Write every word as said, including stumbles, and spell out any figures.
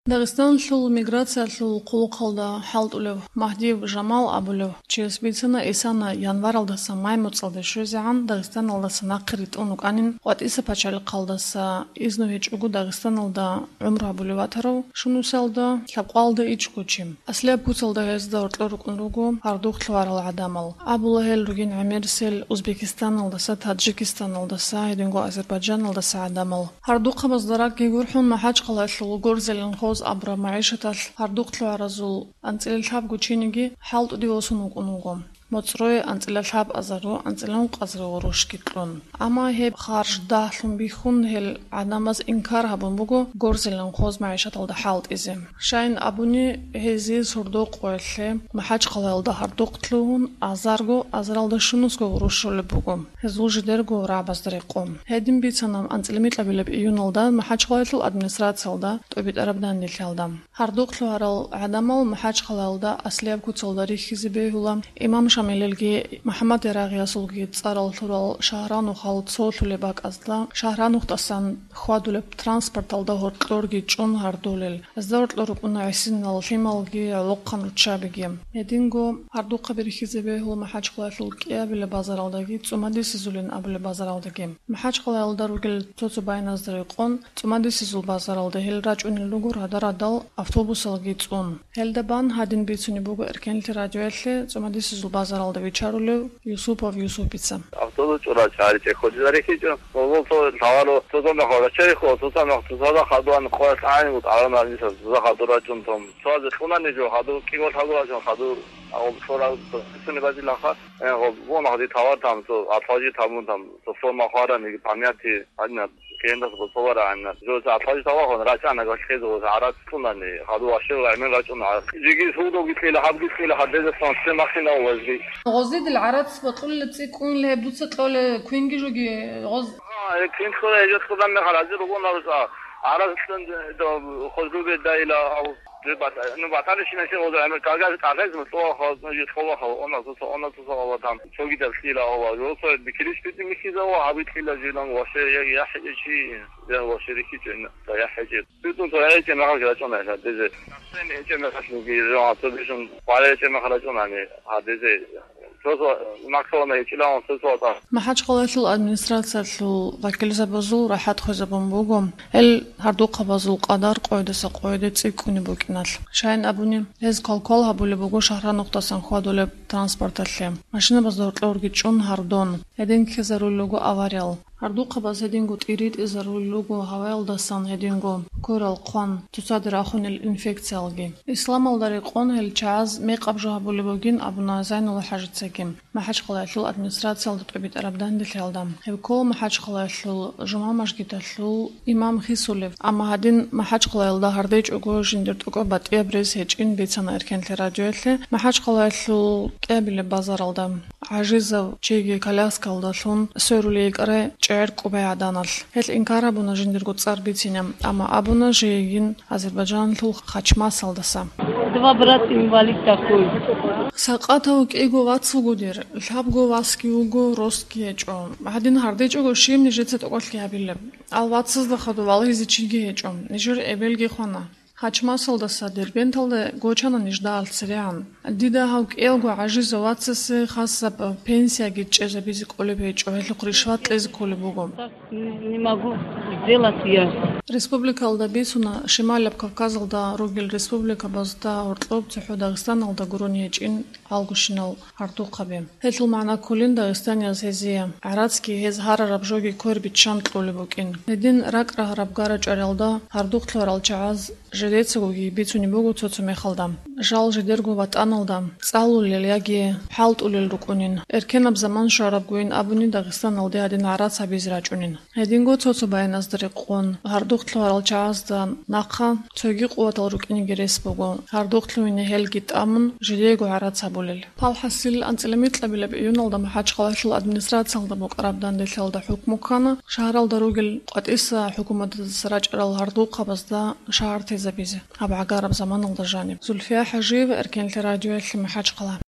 Дагестан лул миграция лул кулукалда халт улев Махдиев Жамал абулев чесбицана исана январ алдаса май муцалда шузян Дагестан алдаса нақрит унук анин вот иса пачал қалдаса изнувеч угу Дагестан алда умра абулеватаров шунусалда хабқалда ичкучим аслия пуцалда езда ортлорук унругу ардух тлварал адамал абулахел ругин амирсел Узбекистан алдаса Таджикистан алдаса единго Азербайджан алдаса адамал ардух қабаздарак гегурхун махач қалашлу горзелен أبرا معيشة هردوقت لعرزول أنت الحب قتشينيجي حالت دي وصنوك أنوغم مطروي أنت الحب أزرو أنت لنق أزرو وروش كتلون أما هي خارج داخلن بيخون هل عدمز إنكار هبون بوغو غورزل لنخوز معيشة الدا حالت إزم شاين أبوني هزيز هردوق ويلي محاج قلال دا هردوقت لون أزارغو أزرال دا شنوسغو وروشو لبوغو هزول جدرغو رابز دريقوم هيدين بيتسانام أنت لميت لبيلب إيون دا محاج قلال الأدمنستراتسيال دا توبيت أربدان نيلتالدام هردوقت لوارال عدمال محاج قلال دا أسليب كوتسال دا ريخيزي بيهولا إمام شامللگی محمد راغیاسولگی صارال تورال شهرانو خالد صوتل باک ازلا شهرانو تاسان خوادول ترانسپورتال ده هورتلورگی چون هردولل ازدورت لورقنا عسینال شیمالگی لقان رچابگی یدینگو هردو قبرخیزه به هو محاج قلالگی ابل بازارالدگی تومادی سیزولین ابل بازارالدگی محاج قلال دروگل توتو باین از درقون تومادی سیزول بازارالده هل راجون لوگو رادارادال автобусалги цун هلدبان هادين بيتوني بوغو اركنلتي راديوالي تومادي سیزول بازارالده ویچارولو یوسوپov یوسوپیца автобус чура чари че ходжари кичо мовото тавало тозон хора чери хо тозон тозон хадуан khoas аани бут арана ниса тозон хадура чун том соаз хунани жо хаду кигол хадура чун хаду ав сора суни бази лаха ав вон хади тавар там то атаji тамун там то форма хара ни памяти адна كيندس بصور عن جوز عطاج طواخون راشانا قاش خيزو عرات سناني هادو عشر عمل راجون عرات جيجي سودو قلت لي لحد قلت لي لحد هذا صنع ماخينا وزي غزيد العرات بتقول تكون له بدوت تقول كوينجي جوجي غز اه كين خو يجت خو من خلاص رونا رسا عرات سن خذوا بالدايله او بعد انه بعثنا شي نشي وضع عمل كاغاز كاغاز مطوع خلاص نجي تخوخ انا تصو انا تصو وطن شوقي تفصيله هو يوصل بكريش بيتي مشي زو عبيد خيلا جيلان وش يا شي ده وشركه جن يا حاجه بدون طريقه ما خلاص جون هذا ده سنه جمع خشنو في جو اتوبيشن قال جمع خلاص جون يعني هذا ده توصل ماكسيموم يجيلان توصل محاج قلت الادمنستراتسيا وكيل بازو راحت خزبون بوغم ال هردو قبازو قدر قويدس قويده تيكوني بوكنال شاين ابوني از كول كول هبول بوغو شهر نقطه خودول ترانسپورتاسيا ماشينا بازورلورگي چون هردون ادين كزرولوغو авариал هردو قباز هدينغو تيريد ازرولوغو هوايل داسان هدينغو كورال قوان تصادر اخون الانفكسيالغي اسلام الداري قون هل چاز ميقاب جهبول بوغين ابونا زين ولا حاجه تسكيم محاج قلايتل ادمنستراتسيال دطبيت اربدان دلالدام هبكو محاج قلايتل جمعه مشگيتل امام خيسولف اما هدين محاج قلايل دا هرديج اوغو جندرت اوغو باتيا بريس هچين بيتسانا اركنتل راديوله محاج قلايتل قابل بازارالدام عجيزه چيگي كالاسكالداشون سوروليگره ჭერკუბე ადანალ ჰელ ინკარა ბუნა ჟინდირგო წარბიცინამ ამა აბუნა ჟეგინ აზერბაიჯან ლუ ხაჩმასალდასა два брата инвалид такой საყათო კეგო ვაცუგუდერ ლაბგო ვასკიუგო როსკიეჭო ადინ ჰარდეჭოგო შიმნი ჟეცეტ ოყალკი აბილე ალ ვაცს და ხადო ვალიზი ჩიგეეჭო ნიჟერ ებელგი ხონა ხაჩმასალდასა დერბენტალდე გოჩანა ნიჟდა ალცრიან დიდა ჰავკ ელგო აჟიზო ვაცს ხასა пенсия გიჭეზე ბიზი ყოლებეჭო ელო ხრიშვატ ლეზ ყოლებუგო не могу сделать я республикалда бисуна шималяб кавказалда ругел республика базда ортлоб цеху дагстаналда гуронечин алгушинал артуқабе хетл мана кулин дагстания зезия аратски hez hararab jogi korbi чантлолебукин недин рак рахраб гарач аралда ардуқтларал чааз ჟედეცოგი ბიცუნი მოგო ცოცო მეხალდამ ჟალ ჟედერგო ვატანალდამ წალულელ იაგი ჰალტულელ რუკუნინ ერქენაბ ზამან შარაბ გვინ აბუნი დაღესტანალდე ადენ არაცა ბიზრაჭუნინ ედინგო ცოცო ბაინას დრიყონ ჰარდუხტლარალ ჩააზდან ნახა ცოგი ყუატალ რუკინი გერესბოგო ჰარდუხტლუინე ჰელგი ტამუნ ჟედეგო არაცა ბოლელ ფალჰასილ ანწლემიტლებილებ იუნალდა მაჰაჭყალაშულ ადმინისტრაციალდა მოყრაბდან დელალდა ჰუკმუქანა შაჰრალდა რუგელ ყატის ჰუკუმატ სრაჭრალ ჰარდუყაბაზდა შაართე زبيزة أبع قارب زمان الضجانب زلفيا حجيب أركان الراديو اللي محاج قلا